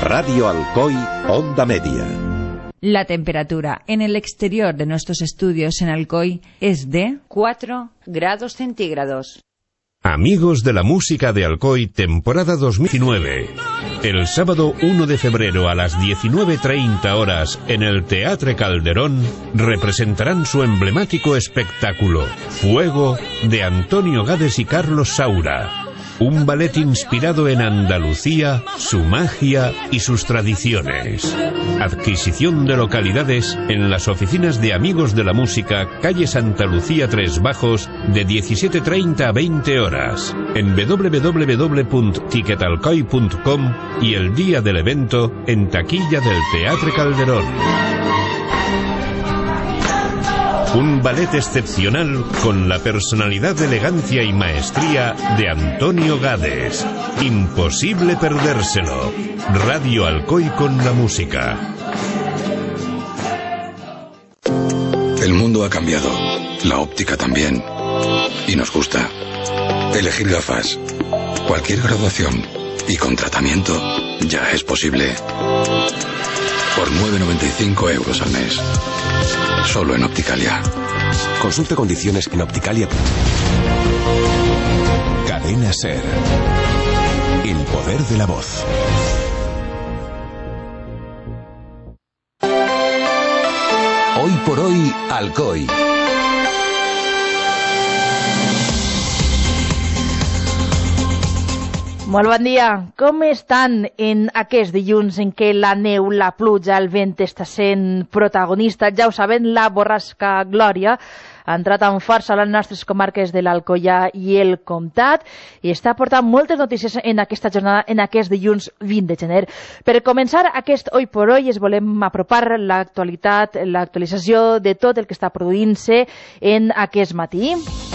Radio Alcoy, Onda Media. La temperatura en el exterior de nuestros estudios en Alcoy es de 4 grados centígrados. Amigos de la música de Alcoy, temporada 2019. El sábado 1 de febrero a las 19:30 horas en el Teatre Calderón representarán su emblemático espectáculo Fuego de Antonio Gades y Carlos Saura. Un ballet inspirado en Andalucía, su magia y sus tradiciones. Adquisición de localidades en las oficinas de Amigos de la Música, calle Santa Lucía 3 Bajos, de 17:30 a 20 horas. En www.ticketalcoy.com y el día del evento en taquilla del Teatre Calderón. Un ballet excepcional con la personalidad, elegancia y maestría de Antonio Gades. Imposible perdérselo. Radio Alcoy con la música. El mundo ha cambiado. La óptica también. Y nos gusta. Elegir gafas. Cualquier graduación. Y con tratamiento ya es posible. Por 9,95 € al mes. Solo en Opticalia. Consulte condiciones en Opticalia. Cadena SER. El poder de la voz. Hoy por hoy, Alcoy. Molt bon dia. Com estan en aquest dilluns en què la neu, la pluja, el vent està sent protagonista? Ja ho saben, la borrasca Glòria ha entrat amb força a les nostres comarques de l'Alcoià i el Comtat i està portant moltes notícies en aquesta jornada, en aquest dilluns 20 de gener. Per començar aquest Hoy por Hoy es volem apropar l'actualitat, l'actualització de tot el que està produint-se en aquest matí.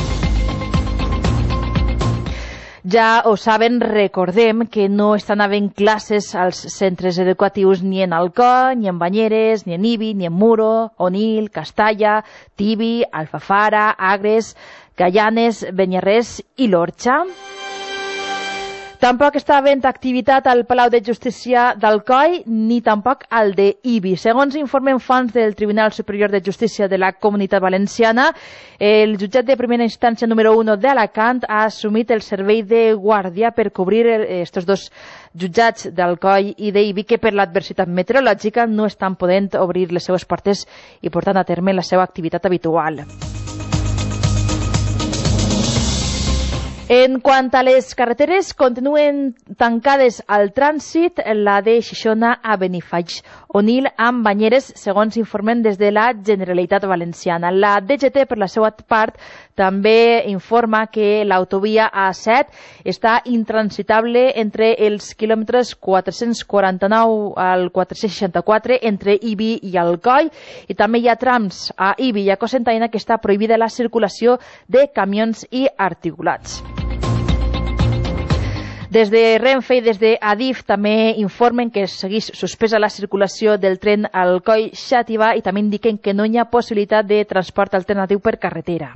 Ja ho saben, recordem que no estan havent classes als centres educatius ni en Alcoi, ni en Banyeres, ni en Ibi, ni en Muro, Onil, Castalla, Tibi, Alfafara, Agres, Gaianes, Beniarrés i l'Orxa. Tampoc està havent activitat al Palau de Justícia d'Alcoi ni tampoc al de Ibi. Segons informen fonts del Tribunal Superior de Justícia de la Comunitat Valenciana, el jutjat de primera instància número 1 d'Alacant ha assumit el servei de guàrdia per cobrir estos dos jutjats d'Alcoi i d'Ibi que per l'adversitat meteorològica no estan podent obrir les seues portes i portant a terme la seva activitat habitual. En quant a les carreteres, continuen tancades al trànsit la de Xixona a Benifaix, Onil amb Banyeres, segons informen des de la Generalitat Valenciana. La DGT, per la seva part, també informa que l'autovia A7 està intransitable entre els quilòmetres 449 al 464 entre Ibi i Alcoi i també hi ha trams a Ibi i a Cocentaina que està prohibida la circulació de camions i articulats. Des de Renfe i des de Adif també informen que segueix suspesa la circulació del tren Alcoi-Xàtiva i també indiquen que no hi ha possibilitat de transport alternatiu per carretera.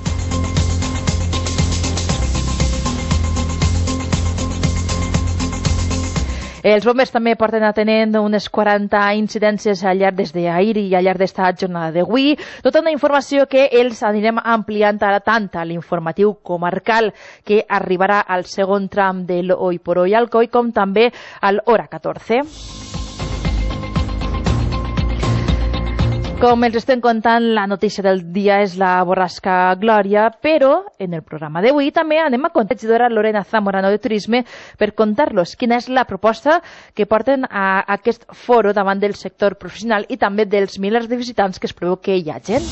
Els bombers també porten atenent unes 40 incidències al llarg des d'ahir i al llarg d'esta jornada d'avui. Tota una informació que els anirem ampliant ara tant a l'informatiu comarcal que arribarà al segon tram de l'Hoy por Hoy Alcoi com també a l'hora 14. Com els estem contant, la notícia del dia és la borrasca Glòria, però en el programa d'avui també anem a contar amb la regidora Lorena Zamorano de Turisme per contar-los quina és la proposta que porten a aquest foro davant del sector professional i també dels milers de visitants que es preveu que hi hagin.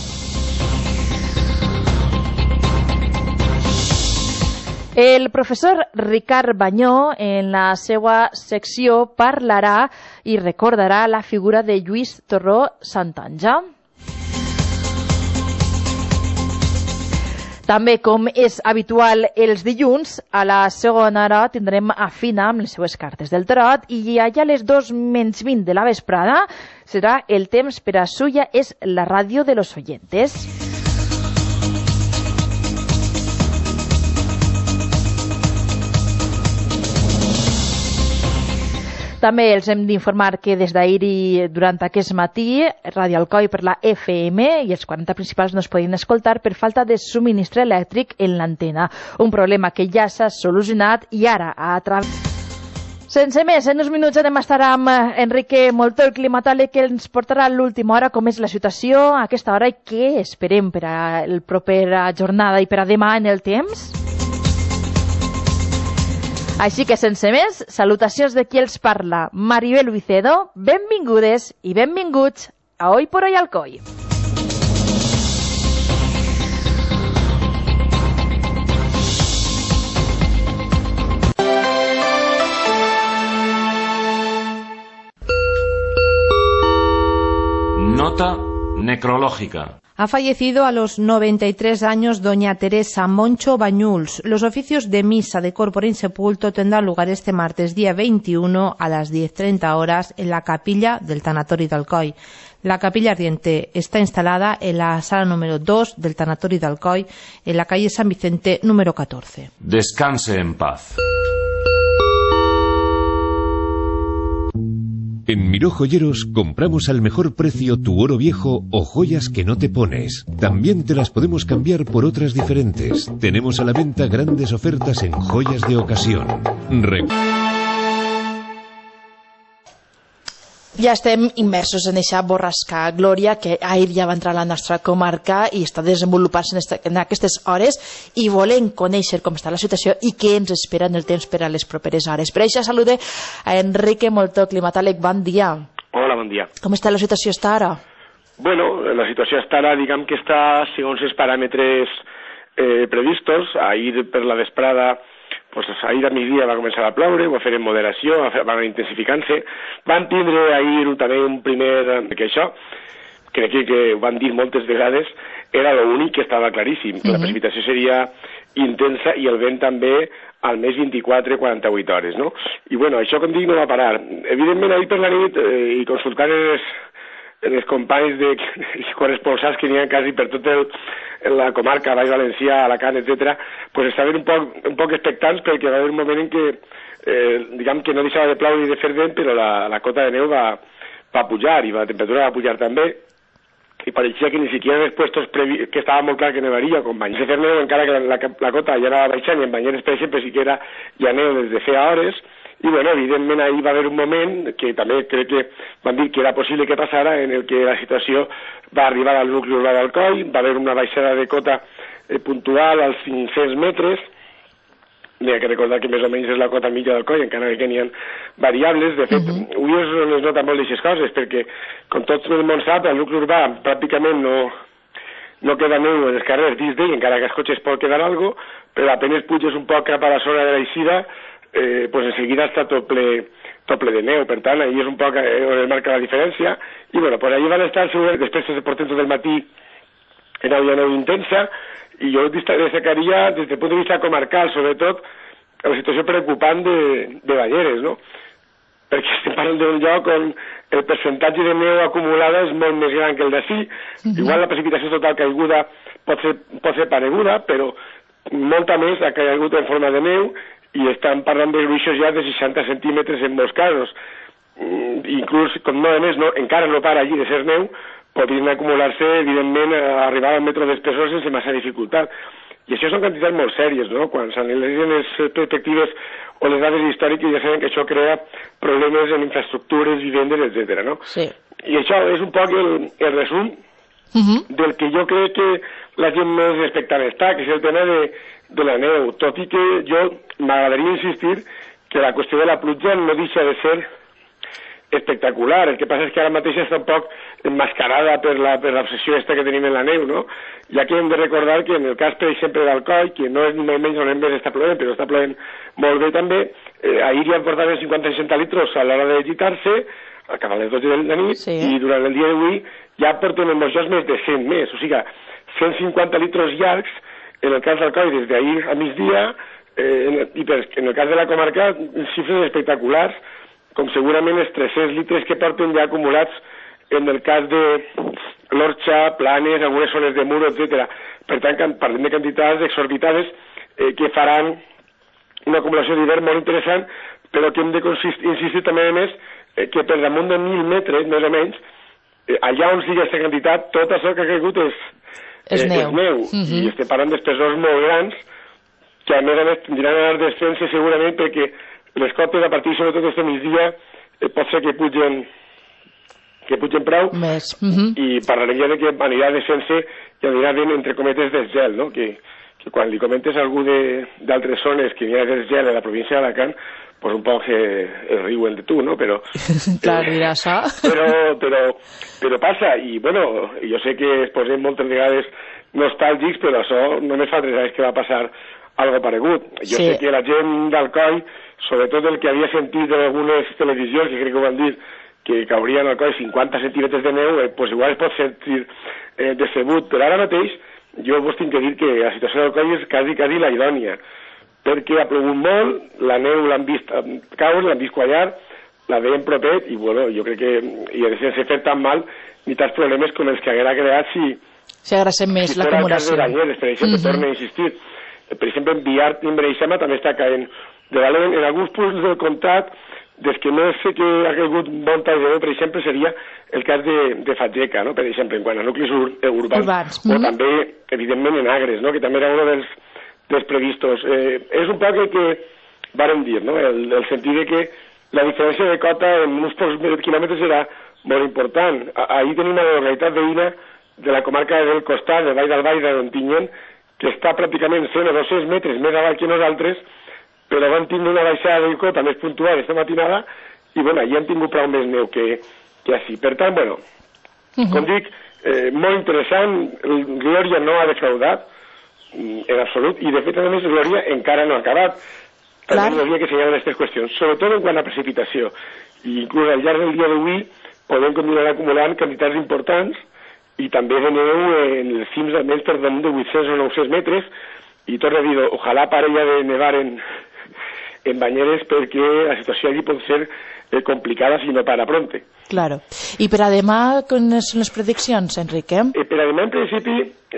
El professor Ricard Banyó, en la seva secció, parlarà i recordarà la figura de Lluís Torró Santanja. També, com és habitual els dilluns, a la segona hora tindrem a Fina amb les seues cartes del tarot i allà a les 2:20 de la vesprada serà el temps per a Suya és la ràdio de los oyentes. També els hem d'informar que des d'ahir i durant aquest matí Ràdio Alcoi per la FM i els 40 principals no es podien escoltar per falta de subministre elèctric en l'antena. Un problema que ja s'ha solucionat i ara a través... Sense més, en uns minuts anem a estar amb Enrique Moltó, el climatòleg, que ens portarà l'última hora com és la situació a aquesta hora i què esperem per a la propera jornada i per a demà en el temps. Així que, sense més, salutacions de qui els parla, Maribel Vicedo, benvingudes i benvinguts a Hoy por Hoy Alcoi. Nota necrológica. Ha fallecido a los 93 años doña Teresa Moncho Bañuls. Los oficios de misa de corpore insepulto tendrán lugar este martes día 21 a las 10:30 horas en la capilla del Tanatori de Alcoi. La capilla ardiente está instalada en la sala número 2 del Tanatori de Alcoi, en la calle San Vicente número 14. Descanse en paz. En Miró Joyeros compramos al mejor precio tu oro viejo o joyas que no te pones. También te las podemos cambiar por otras diferentes. Tenemos a la venta grandes ofertas en joyas de ocasión. Ja estem immersos en aquesta borrasca Glòria, que ahir ja va entrar a la nostra comarca i està desenvolupant-se en aquestes hores, i volem conèixer com està la situació i què ens espera en el temps per a les properes hores. Per això salude a Enrique Moltó, climatòleg. Bon dia. Hola, bon dia. Com està la situació està ara? Bueno, la situació està ara, diguem que està segons els paràmetres previstos. Ahir per la vesprada, ahir a migdia va començar a ploure, ho va fer en moderació, va anar intensificant-se. Van tindre ahir també un primer... que això, crec que ho van dir moltes vegades, era l'únic que estava claríssim, que la precipitació seria intensa i el vent també al més 24-48 hores, no? I bueno, això com dic no va parar. Evidentment ahir per la nit, i consultant els companys de corresponsals que n'hi ha quasi per tot la comarca, Baix Valencià, Alacant, etc., pues estaven un poc expectants perquè va haver un moment en què, diguem que no deixava de ploure i de fer vent, però la cota de neu va pujar i la temperatura va pujar també, i pareixia que ni siquiera en els puestos que estava molt clar que nevaria, com banyers de fer neu, encara que la cota ja anava baixant, i en banyeres, per exemple, sí que era ja neu des de feia hores. I bueno, evidentment ahir va haver un moment que també crec que van dir que era possible que passara, en el que la situació va arribar al nucli urbà d'Alcoi, va haver una baixada de cota puntual als 500 metres. N'hi ha que recordar que més o menys és la cota mitja d'Alcoi, encara que n'hi ha variables. De fet, avui és on es nota molt d'aquestes coses, perquè, com tot el món sap, al nucli urbà pràcticament no queda neu en els carrers dins d'ell, encara que als cotxes pot quedar alguna cosa, però apenas puges un poc cap a la zona de l'Eixida, pues enseguida està tot ple de neu. Per tant, ahir és un poc on es marca la diferència. I bueno, per ahir van estar segurament, després de portento del matí en havia neu intensa, i jo destacaria des del punt de vista comarcal, sobretot, la situació preocupant de banyeres, no? Perquè estem parlant d'un lloc on el percentatge de neu acumulada és molt més gran que el d'ací. Igual la precipitació total caiguda pot ser pareguda, però molta més ha caigut en forma de neu, i estan parlant de gruixos ja de 60 centímetres en molts casos. Inclús, com no més, encara no para allí de ser neu, podrien acumular-se, evidentment, arribar al metro d'espessor sense massa dificultat. I això són quantitats molt sèries, no? Quan s'analitzen les perspectives o les dades històriques ja saben que això crea problemes en infraestructures, vivendes, etc. no? Sí. I això és un poc el resum del que jo crec que la gent més expectant està, que és el tema de la neu, tot i que jo m'agradaria insistir que la qüestió de la pluja no deixa de ser espectacular. El que passa és que ara mateix està un poc emmascarada per l'obsessió que tenim en la neu, no? Ja que hem de recordar que en el cas, per exemple, d'Alcoi, que no és ni molt menys on hem més està plovent, però està plovent molt bé també, ahir ja portaven 50-60 litros a l'hora de gitar-se, cap a les 12 de la nit, i durant el dia d'avui ja porten en molts més de 100 més, o sigui, 150 litros llargs, en el cas d'Alcoi des d'ahir a migdia, i en el cas de la comarca, xifres espectaculars, com segurament els 300 litres que porten ja acumulats en el cas de l'Orxa, Planes, algunes zones de Muro, etc. Per tant, parlem de quantitats exorbitades que faran una acumulació d'hivern molt interessant, però que hem de insistir també més que per damunt de 1.000 metres, més o menys, allà on sigui aquesta quantitat, tot això que ha caigut és neu. I estem parlant d'espessors molt grans, que a més tindran a anar desfent-se segurament perquè les copes a partir sobretot d'aquest migdia pot ser que pugen prou més. I parlarem ja de que anirà desfent-se i anirà ben entre cometes desgel, no? Que quan li comentes a algú d'altres zones que hi ha desgel a la província d'Alacant, pues un poc es riuen de tu, no? Però clar, dirà això. Però passa, i bueno, jo sé que es posem moltes vegades nostàlgics, però això només fa 3 anys que va passar algo paregut. Jo sé que la gent d'Alcoi, sobretot el que havia sentit en algunes televisions, que crec que ho van dir, que caurien al coll 50 centímetres de neu, pues igual es pot sentir decebut, però ara mateix jo vos tinc que dir que la situació del coll és quasi la idònia, perquè ha plogut molt, la neu l'han vist caure, l'han vist quallar, la veiem propet, i bueno, jo crec que sense fer tan mal ni tants problemes com els que haguera creat si agressem més l'acumulació. Per exemple, torno a insistir, per exemple, en Villar i en Bereixama també està caent de valent. En alguns punts del comtat, des que no sé que ha caigut bon tall de neu, per exemple, seria el cas de Fageca, no? Per exemple, en quant a nuclis urbans. O també, evidentment, en Agres, no? Que també era un dels previstos. És un poc el que vàrem dir, no? El sentit de que la diferència de cota en uns pocs quilòmetres era molt important. Ahir tenim una localitat veïna de la comarca del costat, de Vall d'Albaida, d'Ontinyent, que està pràcticament 100 o 200 metres més avall que nosaltres, però van tindre una baixada de cota més puntual aquesta matinada i, bueno, allà han tingut prou més neu que així. Per tant, bueno, com dic, molt interessant, Glòria no ha defraudat en absolut, i de fet, a més, Glòria encara no ha acabat. També hauria que assenyalar aquestes qüestions, sobretot en quant a precipitació. I inclús al llarg del dia d'avui podem continuar acumulant quantitats importants i també de neu en els cims almenys per damunt de 800 o 900 metres, i torno a dir, ojalà pare ja de nevar en Banyeres, perquè la situació allí pot ser complicada si no para pronte. Claro. I per a demà, quines són les prediccions, Enrique? Per a demà, en principi,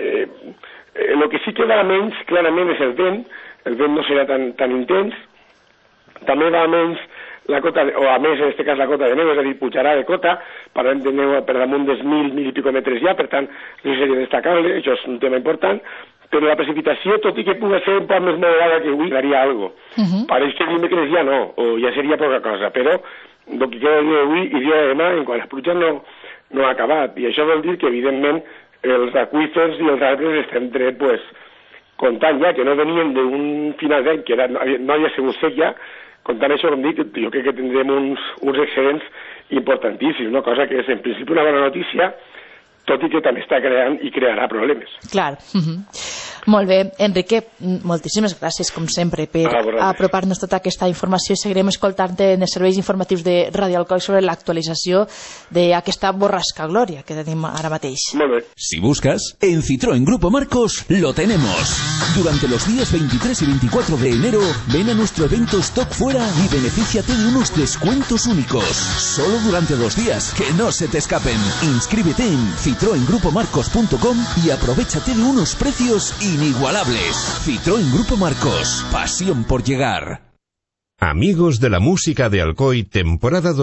el que sí que va menys, clarament, és el vent no serà tan intens, també va menys la cota, o a més, en aquest cas, la cota de neu, és a dir, pujarà de cota, parlem de neu per damunt dels 1.000 i pico metres ja, per tant, això seria destacable, això és un tema important, però la precipitació, tot i que pugui ser un poc més moderada que avui, daria algo. Pareix que dimecres ja no, o ja seria poca cosa, però el que queda d'avui i dia de demà, en quant a pluja, no ha acabat, i això vol dir que, evidentment, els aqüífers i els arbres estem dret, pues, comptant ja, que no venien d'un final d'any, que no havia sigut sec ja, comptant això, com dic, jo crec que tindrem uns excedents importantíssims, no? Cosa que és, en principi, una bona notícia, tot i que també està creant i crearà problemes. Clar. Molt bé, Enrique, moltíssimes gràcies, com sempre, per apropar-nos tota aquesta informació, i seguirem escoltant-te en els serveis informatius de Radio Alcoi sobre l'actualització d'aquesta borrasca Glòria que tenim ara mateix. Molt bé. Si buscas, en Citroën Grupo Marcos lo tenemos. Durante los días 23 y 24 de enero, ven a nuestro evento Stock Fuera y benefíciate de unos descuentos únicos. Solo durante 2 días, que no se te escapen. Inscríbete en citroengrupomarcos.com y aprovechate de unos precios inigualables. Citroën Grupo Marcos, pasión por llegar. Amigos de la música de Alcoy, temporada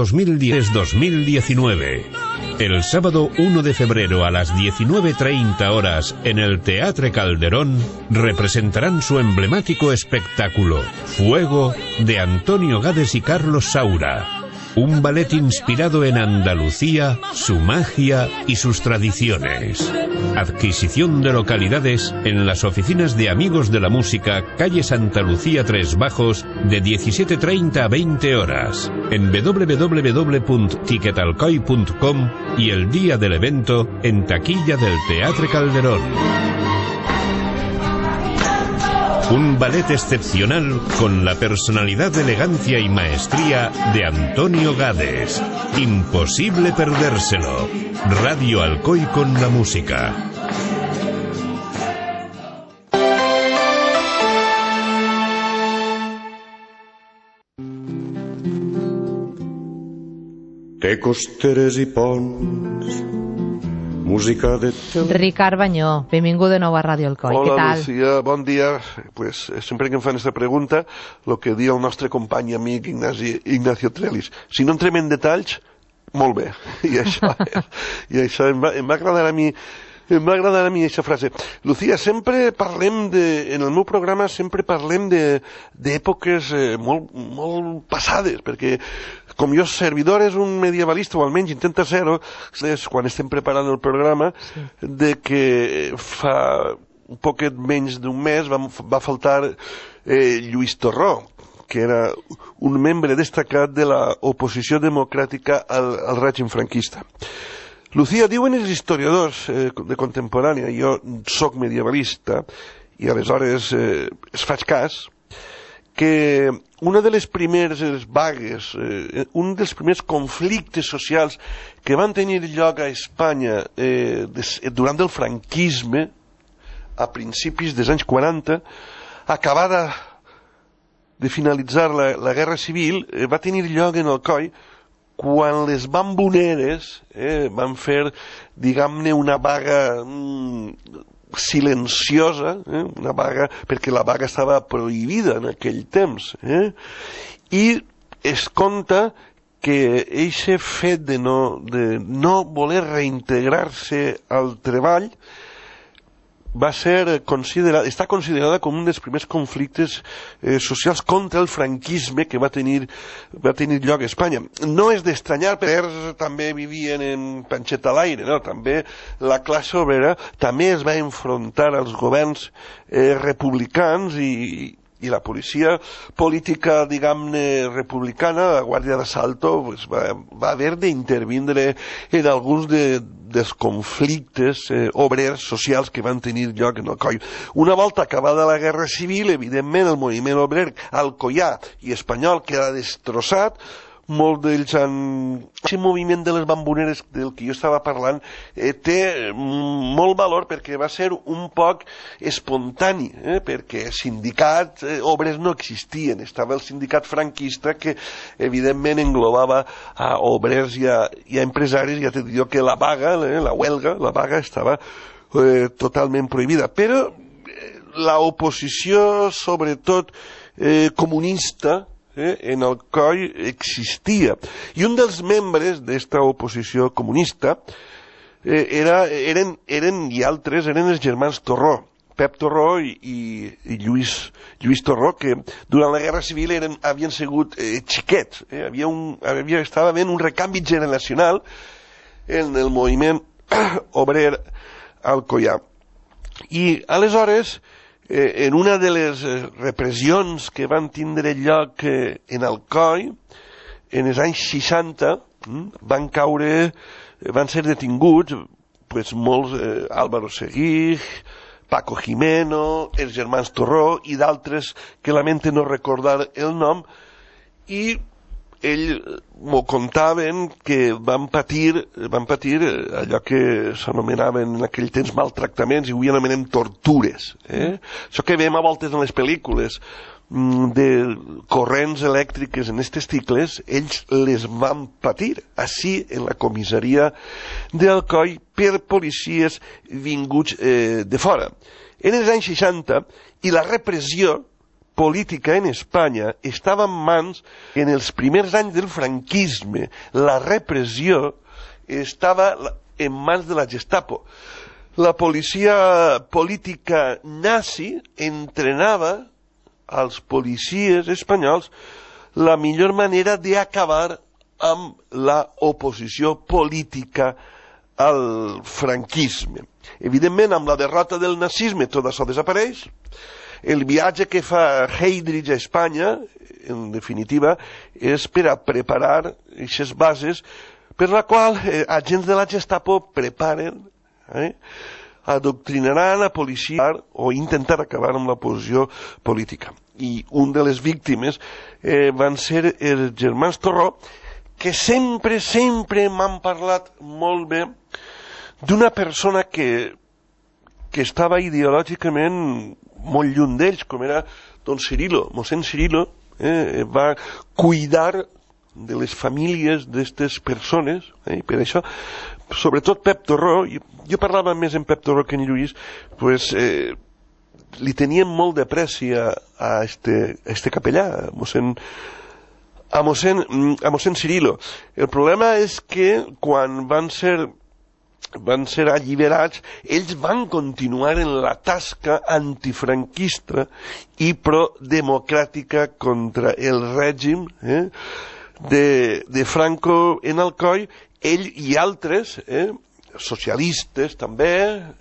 2010-2019. El sábado 1 de febrero a las 19:30 horas en el Teatre Calderón representarán su emblemático espectáculo Fuego de Antonio Gades y Carlos Saura. Un ballet inspirado en Andalucía, su magia y sus tradiciones. Adquisición de localidades en las oficinas de Amigos de la Música, calle Santa Lucía 3 Bajos, de 17:30 a 20 horas. En www.ticketalcoy.com y el día del evento en taquilla del Teatre Calderón. Un ballet excepcional con la personalidad, elegancia y maestría de Antonio Gades. Imposible perdérselo. Radio Alcoy con la música. Té costeres i ponts Música de... Ricard Banyó, benvingut de nou a Ràdio Alcoi. Hola, què tal? Lucía, bon dia. Pues, sempre que em fan aquesta pregunta, el que diu el nostre company i amic Ignacio Trellis, si no entrem en detalls, molt bé. I això em va agradar a mi. Em va agradar a mi aquesta frase. Lucía, sempre parlem en el meu programa sempre parlem d'èpoques molt passades, perquè com jo servidor és un medievalista, o almenys intenta ser-ho, quan estem preparant el programa, de que fa un poquet menys d'un mes va faltar Lluís Torró, que era un membre destacat de l'oposició democràtica al règim franquista. Lucía, diuen els historiadors de contemporània, jo soc medievalista i aleshores es faig cas, que una de les primeres vagues, un dels primers conflictes socials que van tenir lloc a Espanya durant el franquisme, a principis dels anys 40, acabada de finalitzar la Guerra Civil, va tenir lloc en Alcoi, quan les bamboneres van fer, diguem-ne, una vaga silenciosa, una vaga, perquè la vaga estava prohibida en aquell temps, i es conta que aquest fet de no voler reintegrar-se al treball està considerada com un dels primers conflictes socials contra el franquisme que va tenir lloc a Espanya. No és d'estranyar, perquè també vivien en panxet a l'aire, no? També la classe obrera també es va enfrontar als governs republicans i la policia política, diguem-ne, republicana, la Guàrdia d'Assalto, va haver d'intervindre en alguns dels conflictes obrers socials que van tenir lloc en Alcoi. Una volta acabada la Guerra Civil, evidentment, el moviment obrer alcoià i espanyol queda destrossat. Molt d'ells aquest moviment de les bamboneres del que jo estava parlant té molt valor perquè va ser un poc espontani, perquè sindicats obres no existien. Estava el sindicat franquista que evidentment englobava a obrers i a empresaris. Ja t'he dit que la vaga, la huelga, la vaga estava totalment prohibida. Però l'oposició, sobretot comunista, en Alcoi existia. I un dels membres d'esta oposició comunista eren els germans Torró, Pep Torró i Lluís Torró, que durant la Guerra Civil havien sigut xiquets. Estava havent un recanvi generacional en el moviment obrer alcoià. I aleshores, en una de les repressions que van tindre lloc en Alcoi, en els anys 60, van ser detinguts molts, Álvaro Seguí, Paco Jimeno, els germans Torró i d'altres que lamento no recordar el nom, i ells m'ho contaven que van patir allò que s'anomenaven en aquell temps maltractaments, i avui anomenem tortures. Això que veiem a voltes en les pel·lícules de corrents elèctriques en els testicles, ells les van patir així en la comissaria d'Alcoi per policies vinguts de fora. En els anys 60, i la repressió política en Espanya estava en mans, en els primers anys del franquisme, la repressió estava en mans de la Gestapo. La policia política nazi entrenava als policies espanyols la millor manera d'acabar amb la oposició política al franquisme. Evidentment, amb la derrota del nazisme tot això desapareix. El viatge que fa Heydrich a Espanya, en definitiva, és per a preparar aquestes bases per la qual agents de la Gestapo preparen, adoctrinaran a policia o intentar acabar amb l'oposició política. I un de les víctimes van ser els germans Torró, que sempre m'han parlat molt bé d'una persona que estava ideològicament molt lluny d'ells, com era don Cirilo. Mossèn Cirilo va cuidar de les famílies d'aquestes persones, i per això, sobretot Pep Torró, jo parlava més en Pep Torró que en Lluís, pues, li tenien molt de prècia a este capellà, a mossèn Cirilo. El problema és que quan van ser alliberats, ells van continuar en la tasca antifranquista i prodemocràtica contra el règim de Franco en Alcoi, ell i altres, socialistes també,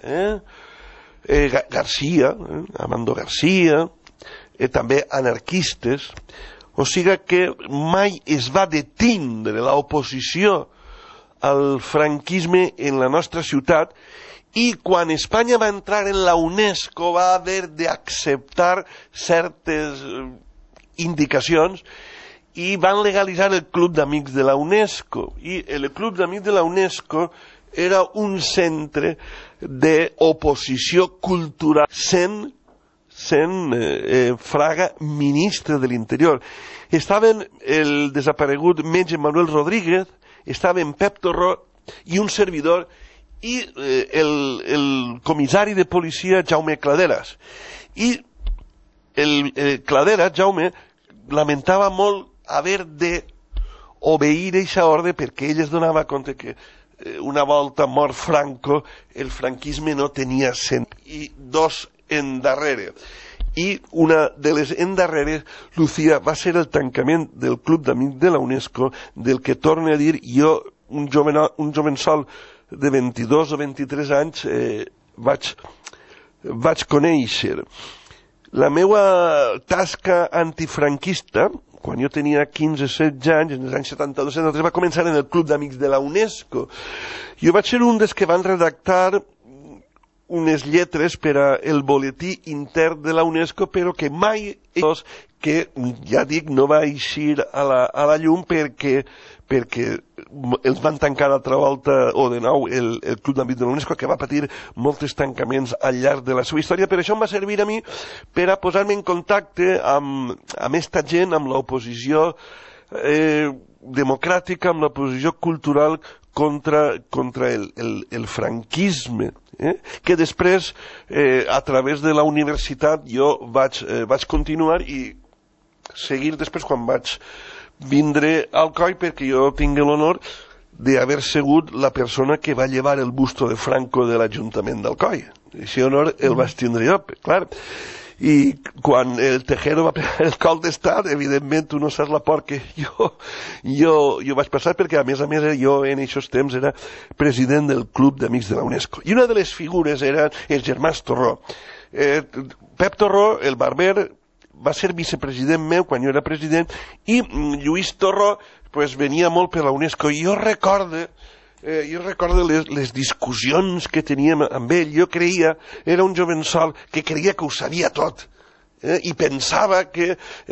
García, Amando García, també anarquistes, o sigui que mai es va detindre l'oposició al franquisme en la nostra ciutat, i quan Espanya va entrar en la UNESCO va haver d'acceptar certes indicacions i van legalitzar el Club d'Amics de la UNESCO, i el Club d'Amics de la UNESCO era un centre d'oposició cultural sent Fraga ministre de l'Interior. Estaven el desaparegut metge Manuel Rodríguez, estaven Pep Torró i un servidor i el comissari de policia Jaume Claderas. I el Claderas, Jaume, lamentava molt haver d'obeir aquesta ordre perquè ell es donava compte que una volta mort Franco el franquisme no tenia sentit. I dos endarrere. I una de les endarreres, Lucía, va ser el tancament del Club d'Amics de la UNESCO, del que torno a dir, jo, un jovençol de 22 o 23 anys, vaig conèixer. La meva tasca antifranquista, quan jo tenia 15-16 anys, en els anys 72-73, va començar en el Club d'Amics de la UNESCO. Jo vaig ser un dels que van redactar unes lletres per al boletí intern de la UNESCO, però que mai, que ja dic, no va eixir a la llum perquè els van tancar altra volta, o de nou, el Club d'Amics de la UNESCO, que va patir molts tancaments al llarg de la seva història. Per això em va servir a mi per a posar-me en contacte amb aquesta gent, amb l'oposició democràtica, amb l'oposició cultural contra el franquisme, que després, a través de la universitat, jo vaig continuar i seguir després quan vaig vindre al COI, perquè jo tinc l'honor d'haver sigut la persona que va llevar el busto de Franco de l'Ajuntament d'Alcoi. Aquest honor el vaig tindre jo, clar. I quan el Tejero va pegar el cop d'estat, evidentment tu no saps la por que jo vaig passar, perquè a més jo en aquests temps era president del Club d'Amics de la UNESCO. I una de les figures era els germans Torró. Pep Torró, el barber, va ser vicepresident meu quan jo era president, i Lluís Torró venia molt per la UNESCO. I jo recordo les discussions que teníem amb ell. Jo creia, era un jovençol que creia que ho sabia tot, i pensava que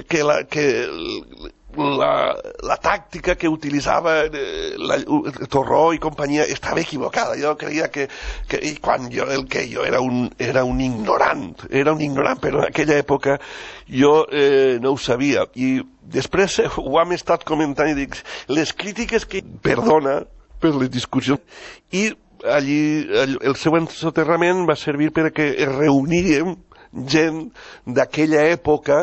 la tàctica que utilitzava Torró i companyia estava equivocada. Jo creia que quan jo era un ignorant, però en aquella època jo no ho sabia. I després ho hem estat comentant i dic, les crítiques que perdona per les discussions, i allí el seu ensoterrament va servir perquè es reuníem gent d'aquella època,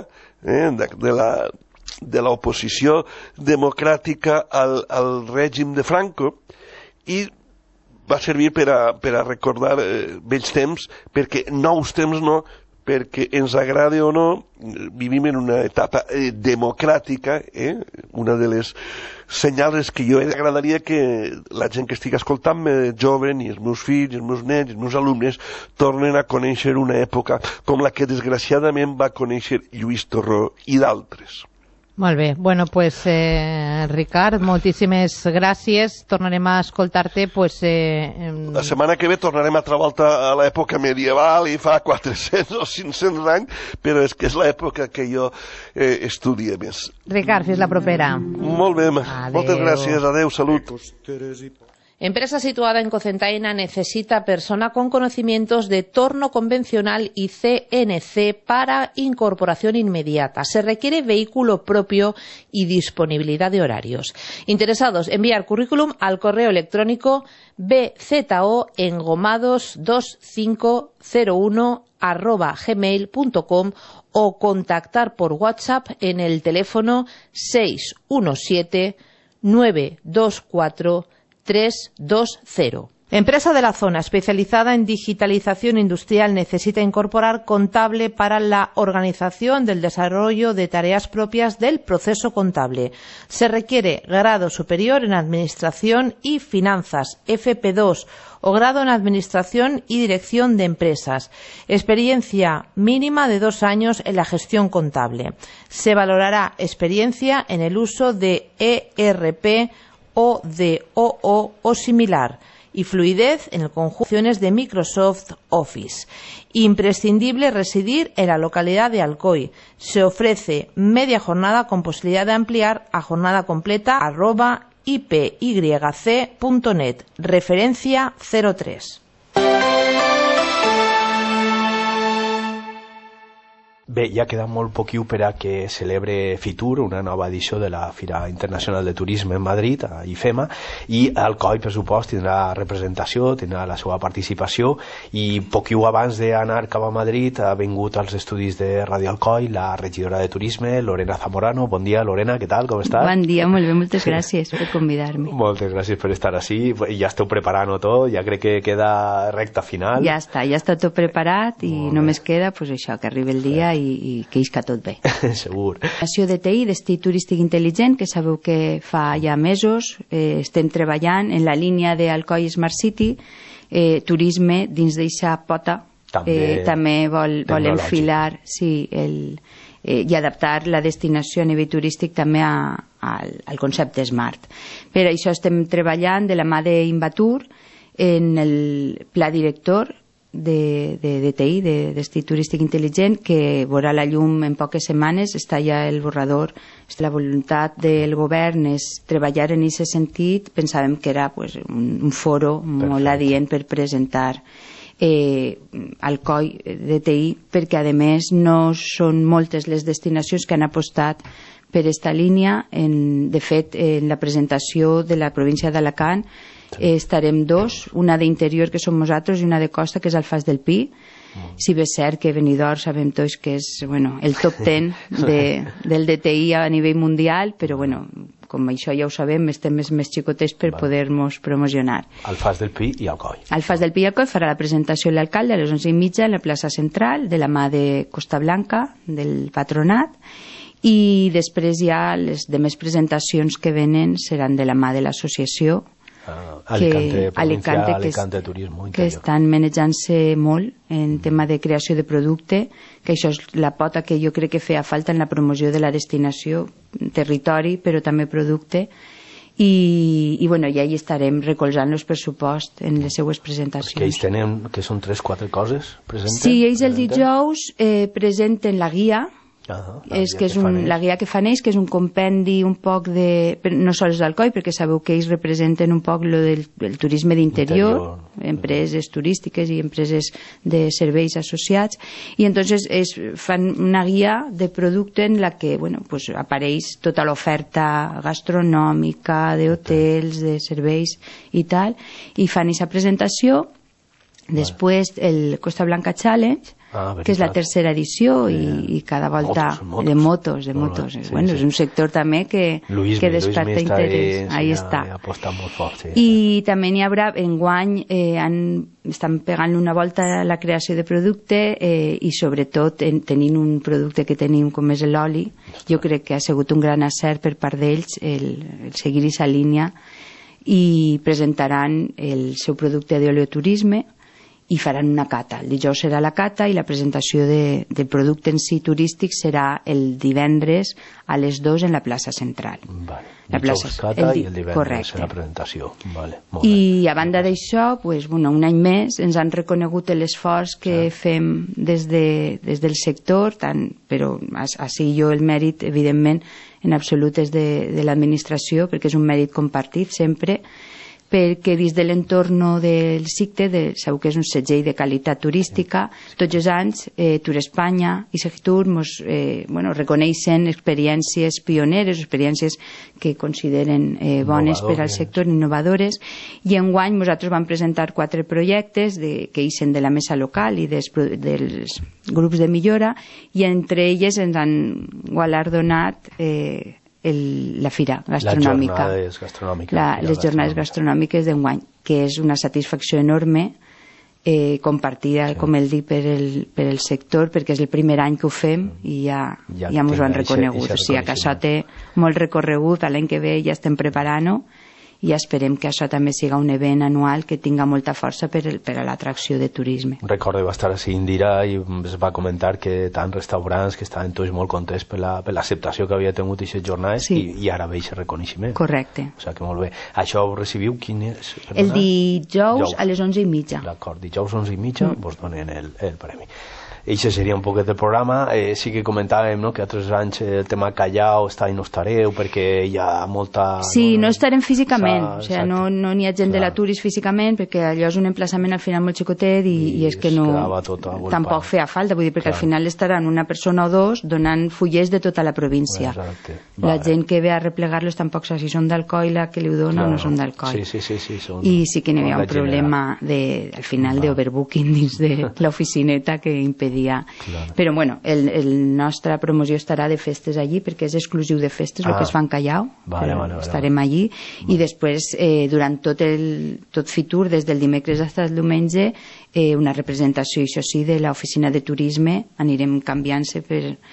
de l'oposició democràtica al règim de Franco, i va servir per a recordar vells temps, perquè nous temps no, perquè ens agrade o no, vivim en una etapa democràtica. Una de les senyals que jo agradaria que la gent que estigui escoltant-me, joven, i els meus fills, els meus nets, els meus alumnes, tornen a conèixer una època com la que desgraciadament va conèixer Lluís Torró i d'altres. Molt bé. Bueno, pues, Ricard, moltíssimes gràcies. Tornarem a escoltar-te, pues... La setmana que ve tornarem altra volta a l'època medieval, i fa 400 o 500 anys, però és que és l'època que jo estudia més. Ricard, fins la propera. Molt bé, moltes gràcies. Adéu, salut. Empresa situada en Cocentaina necesita persona con conocimientos de torno convencional y CNC para incorporación inmediata. Se requiere vehículo propio y disponibilidad de horarios. Interesados, enviar currículum al correo electrónico bzo@gmail.com o contactar por WhatsApp en el teléfono 617 924 320. Empresa de la zona especializada en digitalización industrial necesita incorporar contable para la organización del desarrollo de tareas propias del proceso contable. Se requiere grado superior en Administración y Finanzas, FP2, o grado en Administración y Dirección de Empresas. Experiencia mínima de 2 años en la gestión contable. Se valorará experiencia en el uso de ERP o de OO o similar y fluidez en el conjunto de Microsoft Office. Imprescindible residir en la localidad de Alcoy. Se ofrece media jornada con posibilidad de ampliar a jornada completa @ipyc.net. Referencia 03. Bé, ja queda molt poquiu per a que celebre Fitur, una nova edició de la Fira Internacional de Turisme en Madrid, a IFEMA, i Alcoi, per supost, tindrà representació, tindrà la seva participació, i poquiu abans d'anar cap a Madrid ha vingut als estudis de Ràdio Alcoi la regidora de Turisme, Lorena Zamorano. Bon dia, Lorena, què tal, com estàs? Bon dia, molt bé, moltes gràcies per convidar-me. Moltes gràcies per estar així, ja esteu preparant-ho tot, ja crec que queda recta final. Ja està tot preparat i només queda pues, això, que arribi el dia i que isca tot bé. Segur. L'associació de TI, Destí Turístic Intel·ligent, que sabeu que fa ja mesos estem treballant en la línia d'Alcoi Smart City, turisme dins d'eixa pota també vol enfilar i adaptar la destinació a nivell turístic també al concepte Smart. Per això estem treballant de la mà d'Invatur en el pla director de TI, de Destí Turístic Intel·ligent, que veurà la llum en poques setmanes. Està ja el borrador. La voluntat del govern és treballar en aquest sentit. Pensàvem que era un foro molt adient per presentar Alcoi de TI, perquè a més no són moltes les destinacions que han apostat per aquesta línia. De fet, en la presentació de la província d'Alacant estarem 2, una d'interior que som nosaltres i una de costa que és el Fas del Pi. Si bé és cert que Benidorm sabem tots que és el top 10 del DTI a nivell mundial, però com això ja ho sabem, estem més xicotets per poder-nos promocionar. Al Fas del Pi i Alcoi. Al Fas del Pi i Alcoi farà la presentació l'alcalde a les 11:30 en la plaça central, de la mà de Costa Blanca, del patronat, i després ja les demés presentacions que venen seran de la mà de l'associació Alicante Turismo Interior, que estan manejant-se molt en tema de creació de producte, que això és la pota que jo crec que feia falta en la promoció de la destinació, territori però també producte, i ja hi estarem recolzant el pressupost en les seues presentacions. Que ells tenen, que són 3-4 coses presenten? Sí, ells el dijous presenten la guia, la guia que fan ells, que és un compendi un poc de... no sols d'Alcoi, perquè sabeu que ells representen un poc el turisme d'interior, empreses turístiques i empreses de serveis associats, i entonces fan una guia de producte en la que apareix tota l'oferta gastronòmica, d'hotels, de serveis i tal, i fan aquesta presentació. Després el Costa Blanca Challenge, que és la tercera edició, i cada volta de motos. És un sector també que desperta interès. Ahí està. I també n'hi haurà, enguany estan pegant una volta a la creació de producte, i sobretot tenint un producte que tenim com és l'oli. Jo crec que ha sigut un gran acert per part d'ells el seguir aquesta línia, i presentaran el seu producte d'oleoturisme i faran una cata. El dijous serà la cata i la presentació del producte en si turístic serà el divendres a les 2 en la plaça central. Dijous cata i el divendres la presentació. I a banda d'això, un any més ens han reconegut l'esforç que fem des del sector, però així jo el mèrit, evidentment, en absolut és de l'administració, perquè és un mèrit compartit sempre, perquè dins de l'entorn del CICTE, sabeu que és un segell de qualitat turística, tots els anys Tour Espanya i Segitur reconeixen experiències pioneres, experiències que consideren bones per al sector, innovadores, i enguany nosaltres vam presentar 4 projectes que ixen de la mesa local i dels grups de millora, i entre elles ens han guardonat la fira gastronòmica, les jornades gastronòmiques d'enguany, que és una satisfacció enorme, compartida, com el dic, per el sector, perquè és el primer any que ho fem i ja ens ho han reconegut. O sigui que això té molt recorregut, l'any que ve ja estem preparant-ho, i esperem que això també siga un event anual que tinga molta força per a l'atracció de turisme. Recordo va estar així Indira i es va comentar que tant restaurants que estaven tots molt contents per l'acceptació que havia tingut aquestes jornades, i ara veig el reconeixement. Correcte. O sigui que molt bé. Això ho recibiu quin és? El dijous a les 11:30. D'acord, dijous 11:30 vos donen el premi. Això seria un poquet del programa. Sí que comentàvem que altres anys el tema Callao està i no estareu perquè hi ha molta... Sí, no estarem físicament, o sigui, no n'hi ha gent de l'Aturis físicament, perquè allò és un emplaçament al final molt xicotet i és que no... tampoc feia falta, vull dir, perquè al final estaran una persona o dos donant fullers de tota la província. La gent que ve a replegar-los tampoc sa si són d'Alcoi la que li ho dona o no són d'Alcoi. I sí que n'hi havia un problema al final d'overbooking dins de l'oficineta que impedia. Però bueno, la nostra promoció estarà de festes allí, perquè és exclusiu de festes el que es fa en Callao. Estarem allí, i després durant tot Fitur, des del dimecres fins al diumenge, una representació, això sí, de l'oficina de turisme. Anirem canviant-se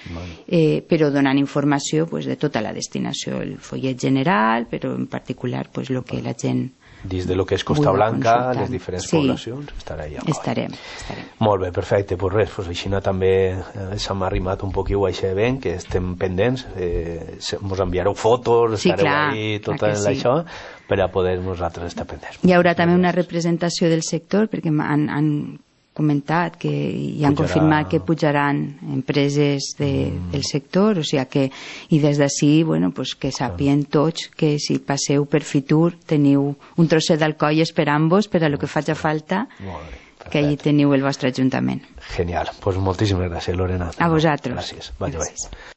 però donant informació de tota la destinació, el follet general, però en particular el que la gent dins de lo que és Costa Blanca, les diferents poblacions, estarem. Molt bé, perfecte, pues res, així també s'ha arrimat un poc a aquest event, que estem pendents, ens enviareu fotos, estareu ahí, tot això, per a poder nosaltres estar pendents. Hi haurà també una representació del sector, perquè han comentat i han confirmat que pujaran empreses del sector, o sigui que, i des d'ací, que sàpien tots que si passeu per Fitur teniu un trosset d'Alcoi esperant-vos per a lo que faci falta, que allí teniu el vostre ajuntament. Genial, doncs moltíssimes gràcies, Lorena. A vosaltres. Gràcies, vagi bé.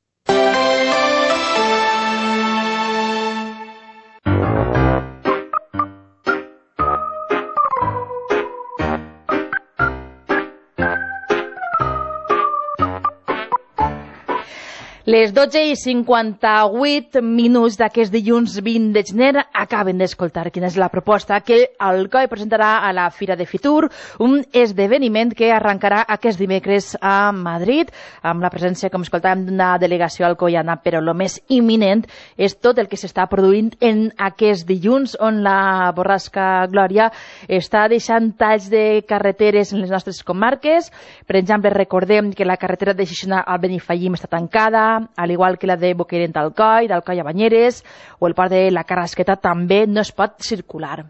Les 12:58 d'aquest dilluns 20 de gener acaben d'escoltar quina és la proposta que Alcoi presentarà a la Fira de Fitur, un esdeveniment que arrencarà aquest dimecres a Madrid, amb la presència, com escoltàvem, d'una delegació alcoiana, però el més imminent és tot el que s'està produint en aquest dilluns, on la borrasca Glòria està deixant talls de carreteres en les nostres comarques. Per exemple, recordem que la carretera de Xixona al Benifallim està tancada, al igual que la de Boquirent a Alcoi, d'Alcoi a Banyeres, o el port de la Carrasqueta també no es pot circular.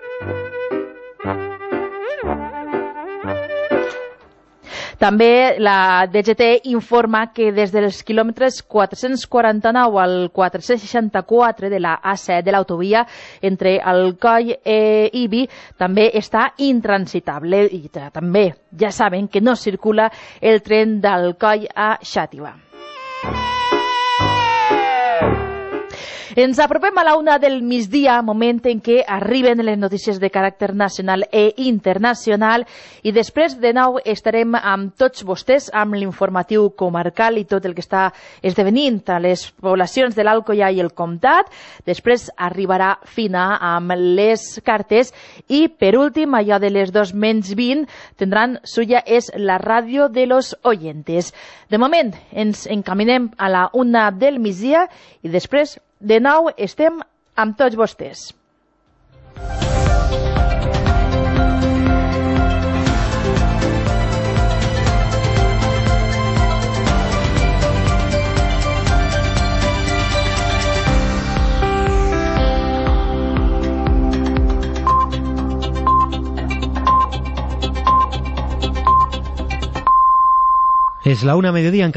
També la DGT informa que des dels quilòmetres 449 al 464 de la A7 de l'autovia entre Alcoi i Ibi també està intransitable, i també ja saben que no circula el tren d'Alcoi a Xàtiva. Ens apropem a la 1 del migdia, moment en què arriben les notícies de caràcter nacional i internacional, i després de nou estarem amb tots vostès amb l'informatiu comarcal i tot el que està esdevenint a les poblacions de l'Alcoià i el Comtat. Després arribarà Fina amb les cartes i, per últim, allò de les 2:20, tindran suya és la ràdio de los oyentes. De moment ens encaminem a la 1 del migdia i després de nou estem amb tots vostès. Es la 1:00 en